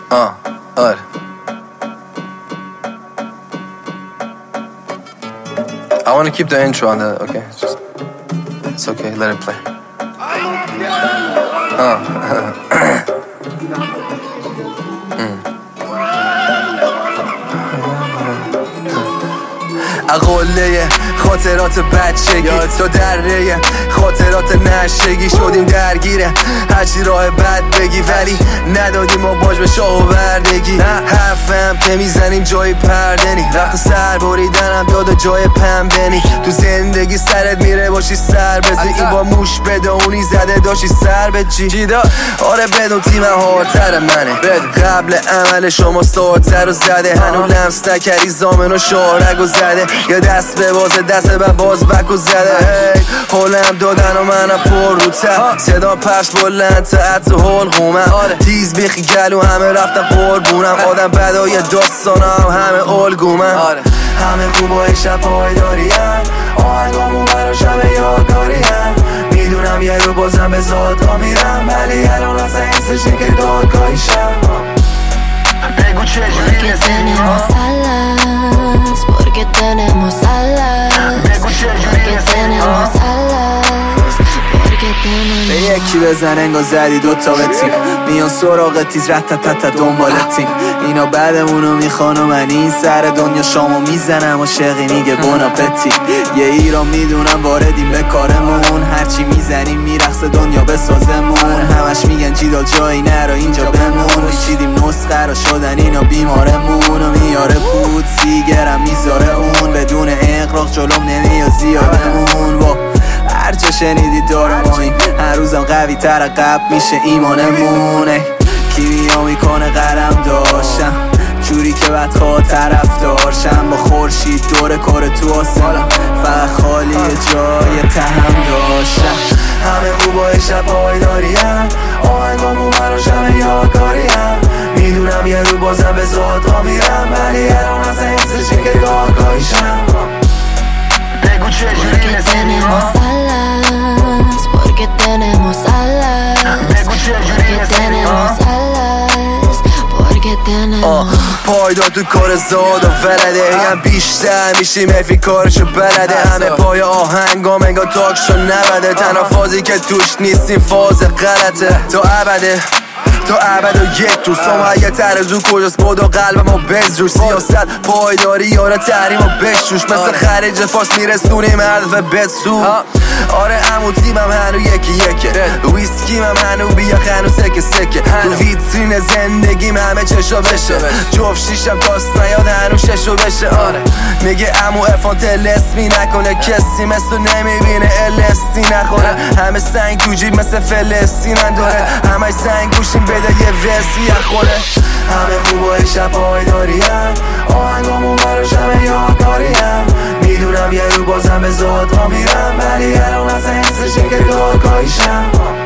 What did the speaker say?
آره I want to keep the intro on that, okay? It's okay, let it play. اقله خاطرات بچگی تا دره خاطرات نشگی شدیم درگیره هرچی راه بد بگی ولی ندادیم ما باج به شاه و بردگی حرفم که میزنیم جای پردنی وقت سر بریدنم داد جای پنبنی تو زندگی سرت میره باشی سر بزی این با موش بدونی زده داشتی سر به جی آره بدون تیم هارتر منه قبل عمل شما سارتر رو زده هنو لمس نکردی زامن و شارگ و زده یا دست به بازه دست به باز بک و زده حالم دادن و منم پر رو تر صدا پخش بلند تا عطر حلقومم تیز بیخی گلو همه رفتم قربونم آدم بدای داستانم همه الگومم همه خوبای شب پایداریم آهنگامون براش همه یادگاریم میدونم یه رو بازم به زادگاه میرم ولی الان اصلا حسش این که دادگاهیشم بگو چجوری Porque tenemos alas, porque tenemos alas, porque tenemos به یکی بزن انگار زدی دوتا به تیم میان سراغ تیز رتتت دنبال تیم اینا بعدمونو میخوان و من این سر دنیا شامو میزنم و شقی میگه بوناپتی یه ایران میدونم واردیم به کارمون هرچی میزنیم میرقص دنیا بسازمون همش میگن جیدال جایی نرا اینجا بمون چیدیم نسخه را شدن اینا بیمارمون و میاره پود سیگرم میذاره اون بدون اقراق جلوم نمیاد زیادمون با هر جا شنیدی داره ماییم هر روزم قوی تر قبل میشه ایمانمونه کیمیا میکنه قلم داشتم جوری که بعد خواه طرف داشتم با خورشید دور کار تو آسمانم فقط خالی جای تهم داشتم همه خوبای شب پایداریم آهنگامون براش همه یادگاریم میدونم یه رو بازم به زادگاه میرم ولی الان اصلا حسش این که دادگاهیشم بگو چجوری tenemos alas, porque tenemos alas, porque tenemos alas, porque tenemos پایدار تو کار زاد و ولده هم بیشتر میشیم حیفی کارشو بلده همه پای آهنگام انگار تاکشو نبده تنها فازی که توش نیستیم فاز غلطه تا ابده تا ابد و یک روز سما یه ترزو کجاست بود و قلب ما بزروش سیاست پایداری یاره تحریم و بشوش مثل خریج فاس میرسونیم هدف بسو آره امو تیمم هنو یکی ویسکیم هم هنو بیا خنو سکه تو ویترین زندگیم همه چشا بشه جفت شیشم تاست نیاد هنو ششو بشه آره میگه امو افان تلسمی نکنه کسی مثل نمیبینه الستی نخوره همه سنگ تو جیب مثل فلسطینن داره همه سنگ گوشیم بده یه وسی اخوره همه خوبای شب پایداریم آهنگامون براش همه یادگاریم میدونم یه رو بازم به زادگاه میرم ولی الان اصلا حسش این که دادگاهیشم